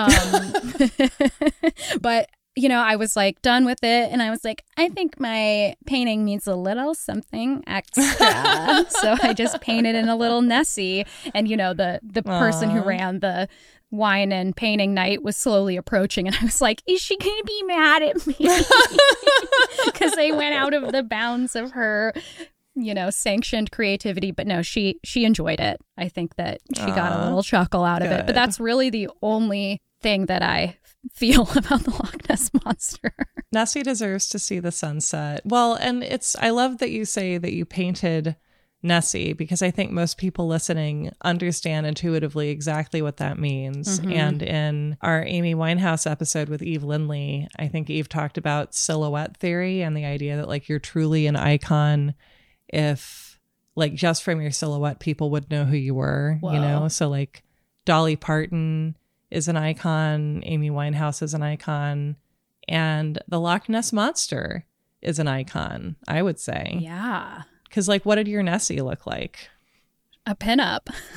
But I was like done with it, and I was like, I think my painting needs a little something extra. So I just painted in a little Nessie, and the person who ran the wine and painting night was slowly approaching, and I was like, is she gonna be mad at me? Because they went out of the bounds of her sanctioned creativity. But no, she enjoyed it. I think that she got a little chuckle out of it. But that's really the only thing that I feel about the Loch Ness Monster. Nessie deserves to see the sunset. Well, and I love that you say that you painted Nessie, because I think most people listening understand intuitively exactly what that means. Mm-hmm. And in our Amy Winehouse episode with Eve Lindley, I think Eve talked about silhouette theory and the idea that, like, you're truly an icon if, like, just from your silhouette, people would know who you were. Whoa. So, like, Dolly Parton is an icon, Amy Winehouse is an icon, and the Loch Ness Monster is an icon, I would say. Yeah. Because, like, what did your Nessie look like? A pinup.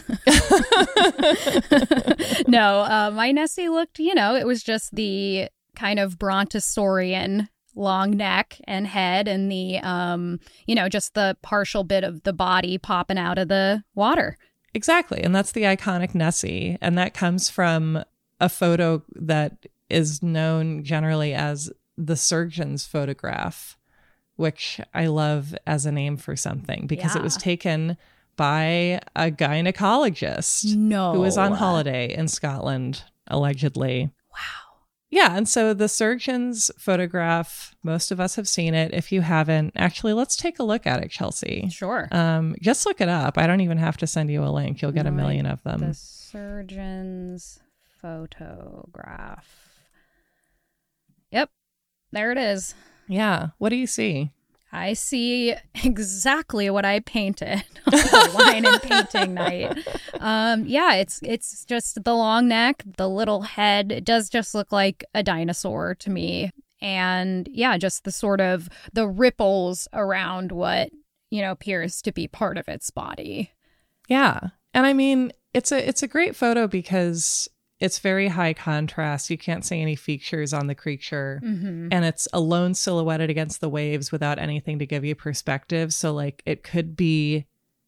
No, my Nessie looked, it was just the kind of brontosaurian long neck and head and the, just the partial bit of the body popping out of the water. Exactly. And that's the iconic Nessie. And that comes from a photo that is known generally as the surgeon's photograph, which I love as a name for something, because it was taken by a gynecologist who was on holiday in Scotland, allegedly. Wow. Yeah. And so the surgeon's photograph, most of us have seen it. If you haven't, actually, let's take a look at it, Chelsea. Sure. Just look it up. I don't even have to send you a link. You'll get a million of them. The surgeon's photograph. Yep, there it is. Yeah. What do you see? I see exactly what I painted on wine and painting night. Yeah, it's just the long neck, the little head. It does just look like a dinosaur to me. And yeah, just the sort of the ripples around what, appears to be part of its body. Yeah. And I mean, it's a great photo because it's very high contrast. You can't see any features on the creature. Mm-hmm. And it's alone silhouetted against the waves without anything to give you perspective. So like it could be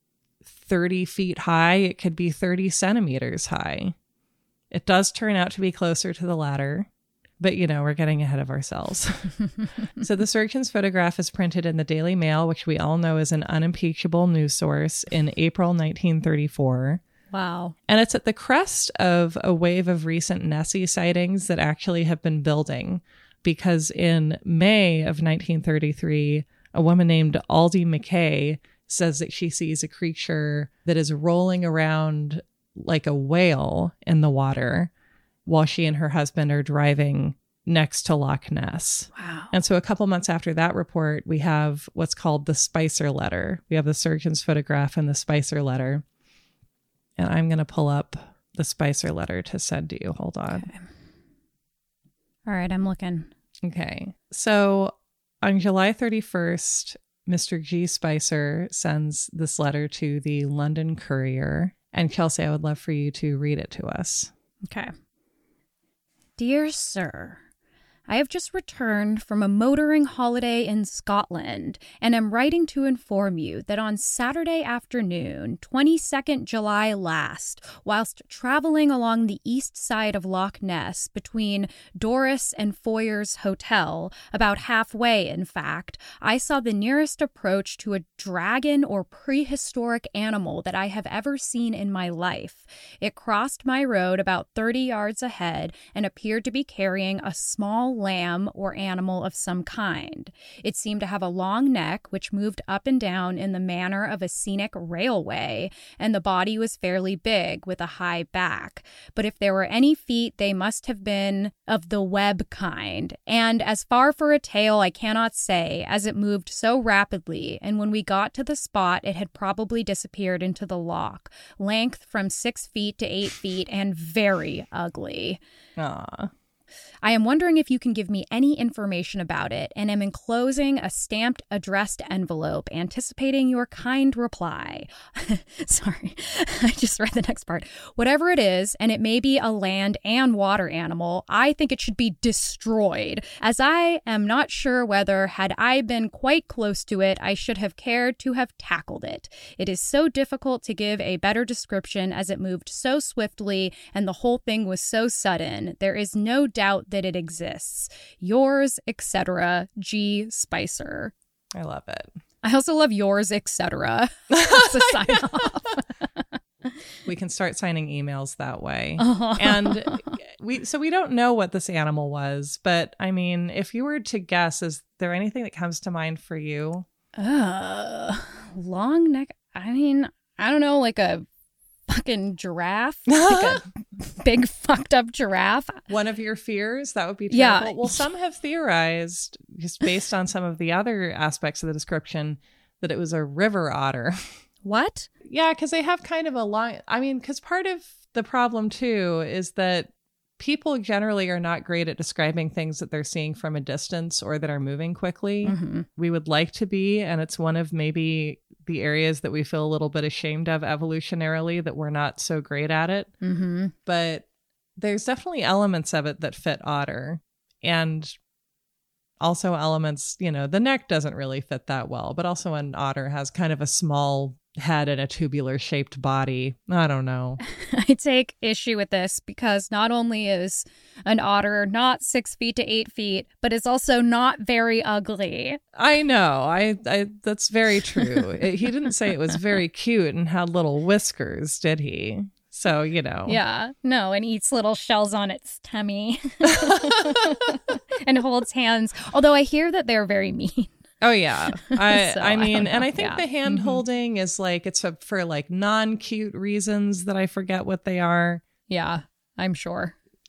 30 feet high. It could be 30 centimeters high. It does turn out to be closer to the latter. But, we're getting ahead of ourselves. So the surgeon's photograph is printed in the Daily Mail, which we all know is an unimpeachable news source, in April 1934. Wow. And it's at the crest of a wave of recent Nessie sightings that actually have been building, because in May of 1933, a woman named Aldi McKay says that she sees a creature that is rolling around like a whale in the water while she and her husband are driving next to Loch Ness. Wow. And so a couple months after that report, we have what's called the Spicer letter. We have the surgeon's photograph and the Spicer letter. And I'm going to pull up the Spicer letter to send to you. Hold on. Okay. All right, I'm looking. Okay. So on July 31st, Mr. G. Spicer sends this letter to the London Courier. And Chelsea, I would love for you to read it to us. Okay. Dear Sir, I have just returned from a motoring holiday in Scotland and am writing to inform you that on Saturday afternoon, 22nd July last, whilst travelling along the east side of Loch Ness between Doris and Foyers Hotel, about halfway in fact, I saw the nearest approach to a dragon or prehistoric animal that I have ever seen in my life. It crossed my road about 30 yards ahead and appeared to be carrying a small lamb or animal of some kind. It seemed to have a long neck which moved up and down in the manner of a scenic railway, and the body was fairly big with a high back. But if there were any feet, they must have been of the web kind, and as far for a tail I cannot say, as it moved so rapidly, and when we got to the spot it had probably disappeared into the loch, length from 6 feet to 8 feet and very ugly. Aww. I am wondering if you can give me any information about it, and am enclosing a stamped addressed envelope, anticipating your kind reply. Sorry, I just read the next part. Whatever it is, and it may be a land and water animal, I think it should be destroyed, as I am not sure whether, had I been quite close to it, I should have cared to have tackled it. It is so difficult to give a better description, as it moved so swiftly, and the whole thing was so sudden. There is no doubt that it exists. Yours, etc., G. Spicer. I love it. I also love yours, etc. As a sign off. We can start signing emails that way. Uh-huh. And we don't know what this animal was, but I mean, if you were to guess, is there anything that comes to mind for you? Long neck. I mean, I don't know, like a fucking giraffe, like a big fucked up giraffe. One of your fears? That would be terrible. Yeah. Well, some have theorized, just based on some of the other aspects of the description, that it was a river otter. What? Yeah, because they have kind of a line. I mean, because part of the problem too is that people generally are not great at describing things that they're seeing from a distance or that are moving quickly. Mm-hmm. We would like to be, and it's one of maybe the areas that we feel a little bit ashamed of evolutionarily, that we're not so great at it. Mm-hmm. But there's definitely elements of it that fit otter, and also elements, the neck doesn't really fit that well, but also an otter has kind of a small head and a tubular shaped body. I don't know. I take issue with this because not only is an otter not 6 feet to 8 feet, but it's also not very ugly. I know. I that's very true. He didn't say it was very cute and had little whiskers, did he? So, Yeah, no, and eats little shells on its tummy and holds hands. Although I hear that they're very mean. Oh, yeah. I mean, I and I think the hand holding is like, it's for like non-cute reasons that I forget what they are. Yeah, I'm sure.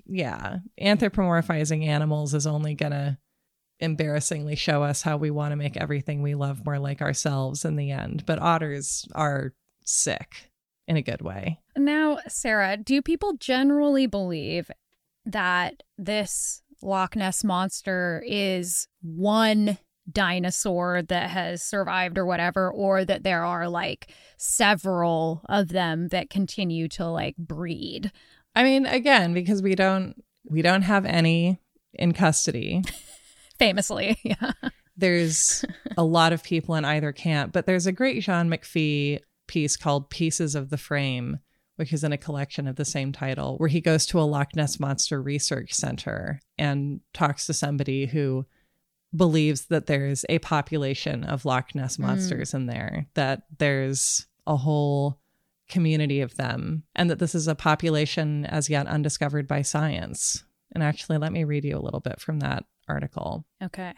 anthropomorphizing animals is only going to embarrassingly show us how we want to make everything we love more like ourselves in the end. But otters are sick in a good way. Now, Sarah, do people generally believe that this Loch Ness Monster is one dinosaur that has survived or whatever, or that there are like several of them that continue to like breed? I mean, again, because we don't have any in custody. Famously, yeah. There's a lot of people in either camp, but there's a great Jean McPhee piece called Pieces of the Frame, which is in a collection of the same title, where he goes to a Loch Ness Monster research center and talks to somebody who believes that there's a population of Loch Ness monsters in there, that there's a whole community of them, and that this is a population as yet undiscovered by science. And actually, let me read you a little bit from that article. Okay.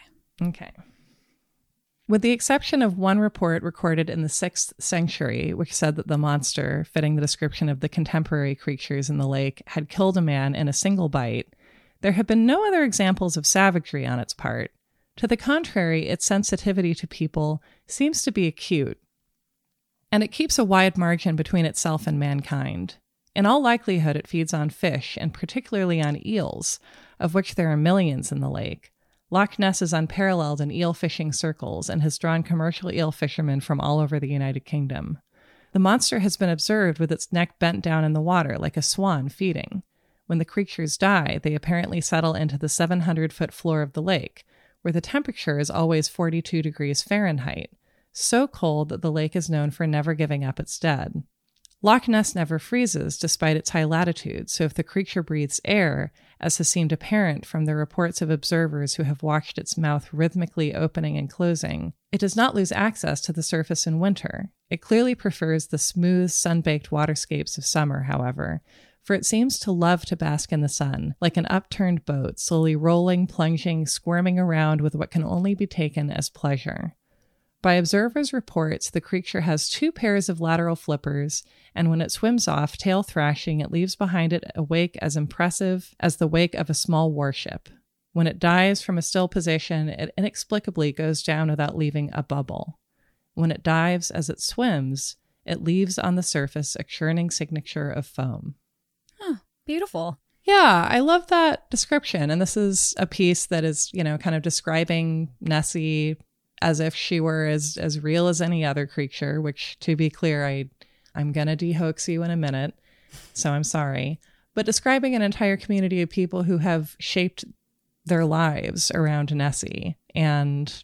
With the exception of one report recorded in the 6th century, which said that the monster, fitting the description of the contemporary creatures in the lake, had killed a man in a single bite, there have been no other examples of savagery on its part. To the contrary, its sensitivity to people seems to be acute, and it keeps a wide margin between itself and mankind. In all likelihood, it feeds on fish, and particularly on eels, of which there are millions in the lake. Loch Ness is unparalleled in eel fishing circles and has drawn commercial eel fishermen from all over the United Kingdom. The monster has been observed with its neck bent down in the water like a swan feeding. When the creatures die, they apparently settle into the 700-foot floor of the lake, where the temperature is always 42 degrees Fahrenheit, so cold that the lake is known for never giving up its dead. Loch Ness never freezes despite its high latitude, so if the creature breathes air, as has seemed apparent from the reports of observers who have watched its mouth rhythmically opening and closing, it does not lose access to the surface in winter. It clearly prefers the smooth, sun-baked waterscapes of summer, however, for it seems to love to bask in the sun, like an upturned boat, slowly rolling, plunging, squirming around with what can only be taken as pleasure. By observers' reports, the creature has 2 pairs of lateral flippers, and when it swims off, tail thrashing, it leaves behind it a wake as impressive as the wake of a small warship. When it dives from a still position, it inexplicably goes down without leaving a bubble. When it dives as it swims, it leaves on the surface a churning signature of foam. Beautiful. Yeah, I love that description. And this is a piece that is, kind of describing Nessie as if she were as real as any other creature, which, to be clear, I'm going to de-hoax you in a minute, so I'm sorry. But describing an entire community of people who have shaped their lives around Nessie and,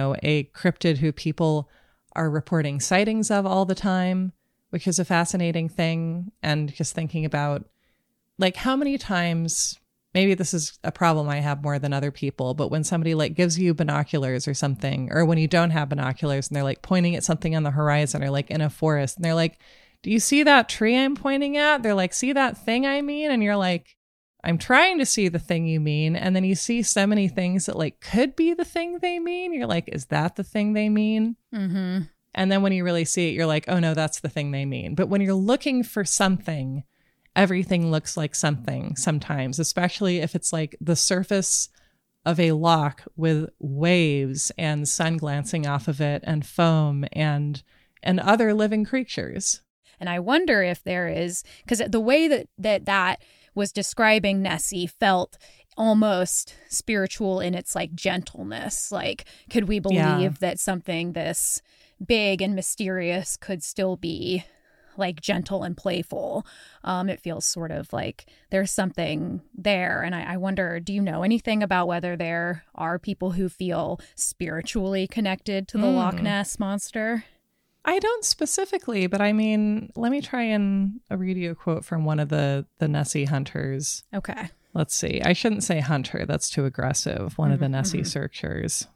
a cryptid who people are reporting sightings of all the time, which is a fascinating thing. And just thinking about, like, how many times, maybe this is a problem I have more than other people, but when somebody like gives you binoculars or something, or when you don't have binoculars and they're like pointing at something on the horizon or like in a forest and they're like, do you see that tree I'm pointing at? They're like, see that thing I mean? And you're like, I'm trying to see the thing you mean. And then you see so many things that like could be the thing they mean. You're like, is that the thing they mean? Mm-hmm. And then when you really see it, you're like, oh no, that's the thing they mean. But when you're looking for something, everything looks like something sometimes, especially if it's like the surface of a loch with waves and sun glancing off of it and foam and other living creatures. And I wonder if there is, because the way that was describing Nessie felt almost spiritual in its like gentleness. Like, could we believe that something this big and mysterious could still be like gentle and playful? It feels sort of like there's something there. And I wonder, do you know anything about whether there are people who feel spiritually connected to the Loch Ness Monster? I don't specifically, but I mean, let me try and read you a quote from one of the Nessie hunters. Okay. Let's see. I shouldn't say hunter. That's too aggressive. One of the Nessie searchers.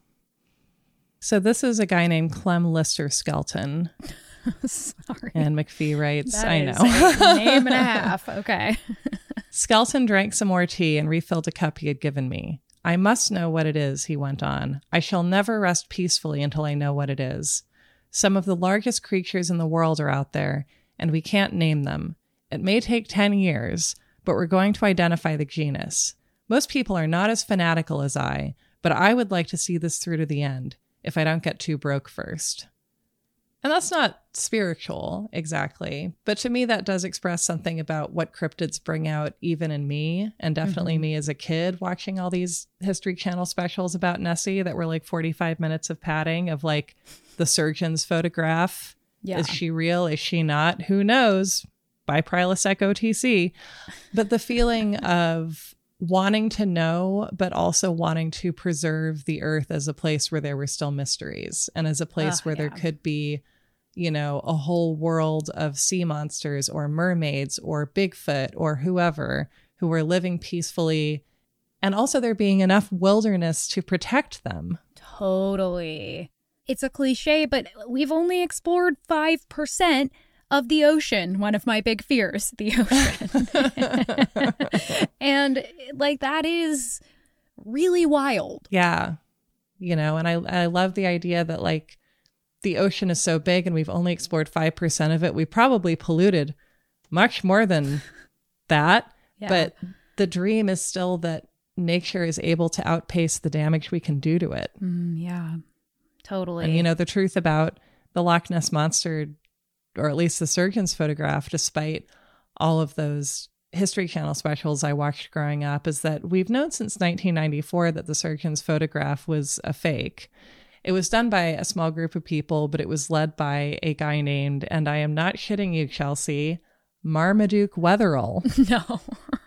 So this is a guy named Clem Lister Skelton. Sorry. And McPhee writes, that I know. A name and a half. Okay. Skelton drank some more tea and refilled a cup he had given me. I must know what it is, he went on. I shall never rest peacefully until I know what it is. Some of the largest creatures in the world are out there, and we can't name them. It may take 10 years, but we're going to identify the genus. Most people are not as fanatical as I, but I would like to see this through to the end, if I don't get too broke first. And that's not spiritual, exactly. But to me, that does express something about what cryptids bring out even in me, and definitely me as a kid watching all these History Channel specials about Nessie that were like 45 minutes of padding of like the surgeon's photograph. Yeah. Is she real? Is she not? Who knows? By Prilosec OTC. But the feeling of wanting to know, but also wanting to preserve the earth as a place where there were still mysteries and as a place where there could be, you know, a whole world of sea monsters or mermaids or Bigfoot or whoever who were living peacefully. And also there being enough wilderness to protect them. Totally. It's a cliche, but we've only explored 5% of the ocean. One of my big fears, the ocean. And like, that is really wild. Yeah. You know, and I love the idea that like the ocean is so big and we've only explored 5% of it. We probably polluted much more than that. Yeah. But the dream is still that nature is able to outpace the damage we can do to it. Yeah, totally. And you know, the truth about the Loch Ness Monster, or at least the surgeon's photograph, despite all of those History Channel specials I watched growing up, is that we've known since 1994 that the surgeon's photograph was a fake. It was done by a small group of people, but it was led by a guy named, and I am not shitting you, Chelsea, Marmaduke Wetherell. No.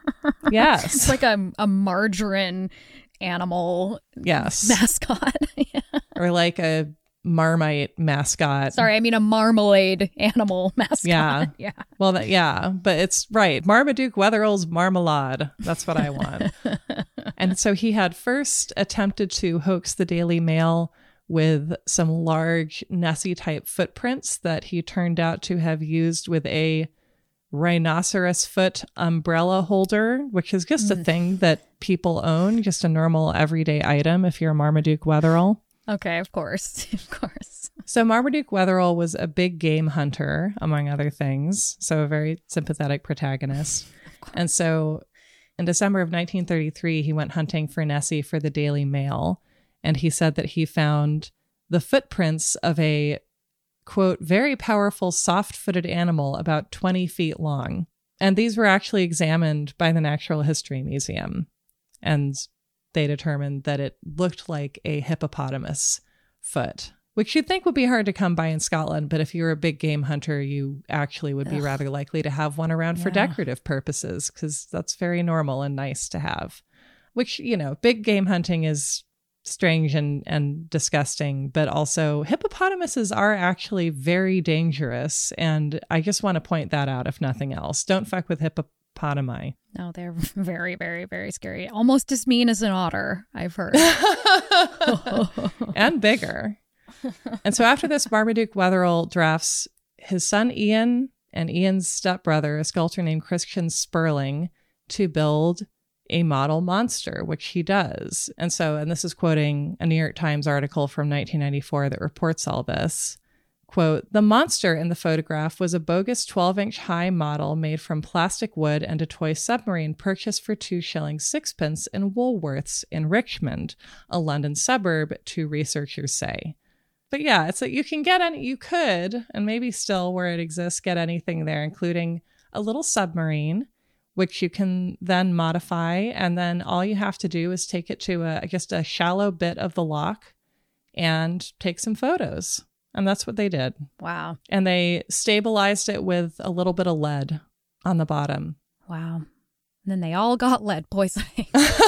Yes. It's like a margarine animal mascot. Yeah. Or like a Marmite mascot. Sorry, I mean a marmalade animal mascot. Yeah. Yeah. Well, but it's right. Marmaduke Wetherell's marmalade. That's what I want. And so he had first attempted to hoax the Daily Mail with some large Nessie-type footprints that he turned out to have used with a rhinoceros foot umbrella holder, which is just a thing that people own, just a normal everyday item if you're Marmaduke Wetherell. Okay, of course. Of course. So Marmaduke Wetherell was a big game hunter, among other things, so a very sympathetic protagonist. And so in December of 1933, he went hunting for Nessie for the Daily Mail, and he said that he found the footprints of a, quote, very powerful soft-footed animal about 20 feet long. And these were actually examined by the Natural History Museum, and they determined that it looked like a hippopotamus foot, which you'd think would be hard to come by in Scotland. But if you're a big game hunter, you actually would be rather likely to have one around for decorative purposes, because that's very normal and nice to have. Which, you know, big game hunting is strange and disgusting, but also hippopotamuses are actually very dangerous. And I just want to point that out, if nothing else. Don't fuck with hippopotami. No, they're very, very, very scary. Almost as mean as an otter, I've heard. And bigger. And so after this, Marmaduke Wetherell drafts his son Ian and Ian's stepbrother, a sculptor named Christian Sperling, to build a model monster, which he does. And this is quoting a New York Times article from 1994 that reports all this. Quote, "The monster in the photograph was a bogus 12-inch high model made from plastic wood and a toy submarine purchased for 2 shillings 6 in Woolworths in Richmond, a London suburb, 2 researchers say." But yeah, it's like you could, and maybe still where it exists, get anything there, including a little submarine, which you can then modify. And then all you have to do is take it to just a shallow bit of the loch and take some photos. And that's what they did. Wow. And they stabilized it with a little bit of lead on the bottom. Wow. And then they all got lead poisoning.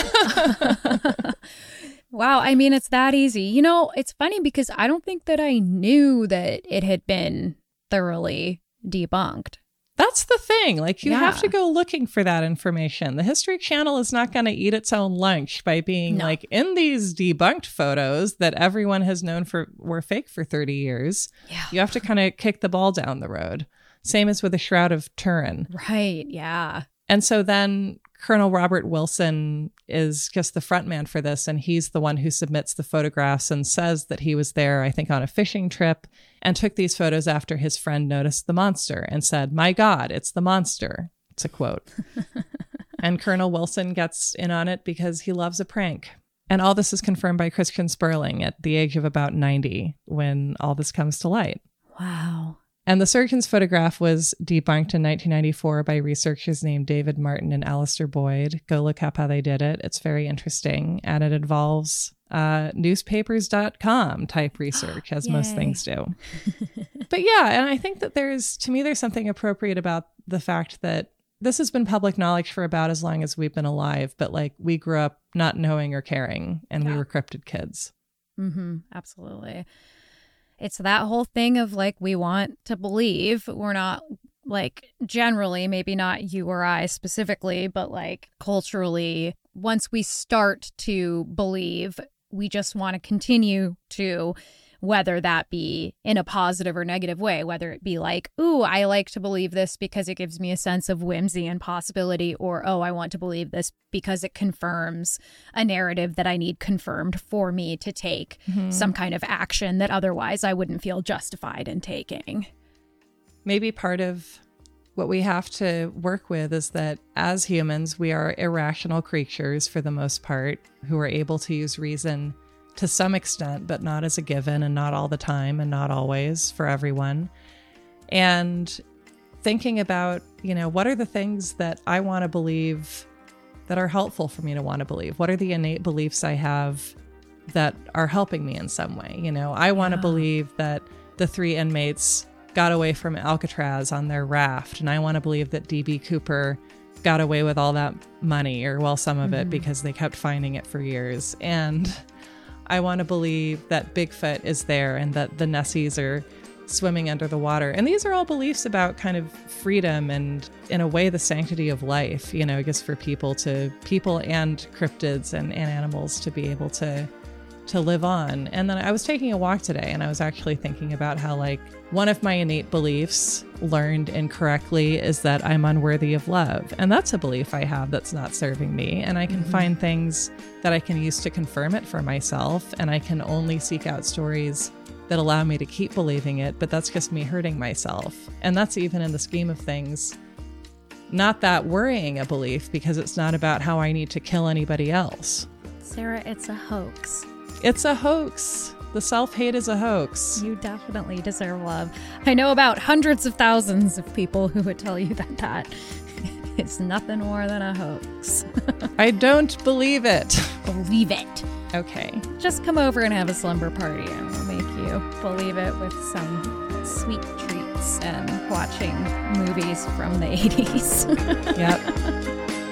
Wow. I mean, it's that easy. You know, it's funny because I don't think that I knew that it had been thoroughly debunked. That's the thing. Like, you have to go looking for that information. The History Channel is not going to eat its own lunch by being like, in these debunked photos that everyone has known were fake for 30 years. Yeah. You have to kind of kick the ball down the road. Same as with the Shroud of Turin. Right. Yeah. And so then Colonel Robert Wilson is just the front man for this. And he's the one who submits the photographs and says that he was there, I think, on a fishing trip and took these photos after his friend noticed the monster and said, "My God, it's the monster." It's a quote. And Colonel Wilson gets in on it because he loves a prank. And all this is confirmed by Christian Sperling at the age of about 90 when all this comes to light. Wow. And the surgeon's photograph was debunked in 1994 by researchers named David Martin and Alistair Boyd. Go look up how they did it. It's very interesting. And it involves newspapers.com type research, as most things do. But yeah, and I think that there's something appropriate about the fact that this has been public knowledge for about as long as we've been alive, but like we grew up not knowing or caring, and we were cryptid kids. Mm-hmm. Absolutely. It's that whole thing of like, we want to believe. We're not like generally, maybe not you or I specifically, but like culturally, once we start to believe, we just want to continue to, whether that be in a positive or negative way, whether it be like, ooh, I like to believe this because it gives me a sense of whimsy and possibility, or, oh, I want to believe this because it confirms a narrative that I need confirmed for me to take some kind of action that otherwise I wouldn't feel justified in taking. Maybe part of what we have to work with is that as humans, we are irrational creatures for the most part who are able to use reason to some extent, but not as a given and not all the time and not always for everyone. And thinking about, what are the things that I want to believe that are helpful for me to want to believe? What are the innate beliefs I have that are helping me in some way? I want to believe that the 3 inmates got away from Alcatraz on their raft. And I want to believe that D.B. Cooper got away with all that money, or well, some of it, because they kept finding it for years. And I want to believe that Bigfoot is there and that the Nessies are swimming under the water. And these are all beliefs about kind of freedom and, in a way, the sanctity of life, I guess for people and cryptids and animals to be able to live on. And then I was taking a walk today and I was actually thinking about how, like, one of my innate beliefs learned incorrectly is that I'm unworthy of love. And that's a belief I have that's not serving me. And I can find things that I can use to confirm it for myself. And I can only seek out stories that allow me to keep believing it. But that's just me hurting myself. And that's even in the scheme of things, not that worrying a belief, because it's not about how I need to kill anybody else. Sarah, it's a hoax. It's a hoax. The self-hate is a hoax. You definitely deserve love. I know about hundreds of thousands of people who would tell you that it's nothing more than a hoax. I don't believe it. Believe it. Okay. Just come over and have a slumber party and we'll make you believe it with some sweet treats and watching movies from the 80s. Yep.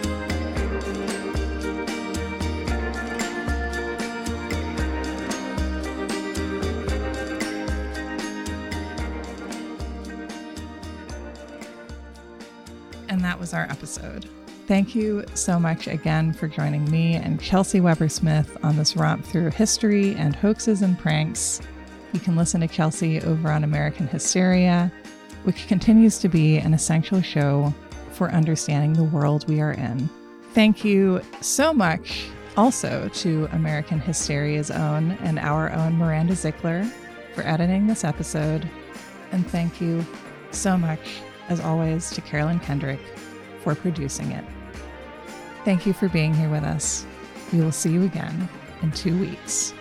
And that was our episode. Thank you so much again for joining me and Chelsea Weber Smith on this romp through history and hoaxes and pranks. You can listen to Chelsea over on American Hysteria, which continues to be an essential show for understanding the world we are in. Thank you so much also to American Hysteria's own and our own Miranda Zickler for editing this episode. And thank you so much, as always, to Carolyn Kendrick for producing it. Thank you for being here with us. We will see you again in 2 weeks.